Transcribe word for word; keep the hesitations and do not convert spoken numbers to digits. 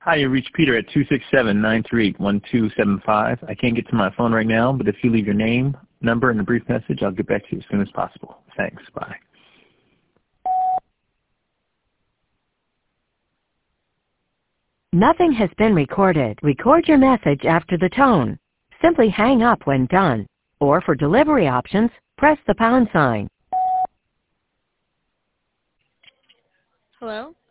Hi, you reached Peter at two six seven, nine three eight, one two seven five. I can't get to my phone right now, but if you leave your name, number, and a brief message, I'll get back to you as soon as possible. Thanks. Bye. Nothing has been recorded. Record your message after the tone. Simply hang up when done. Or for delivery options, press the pound sign. Hello?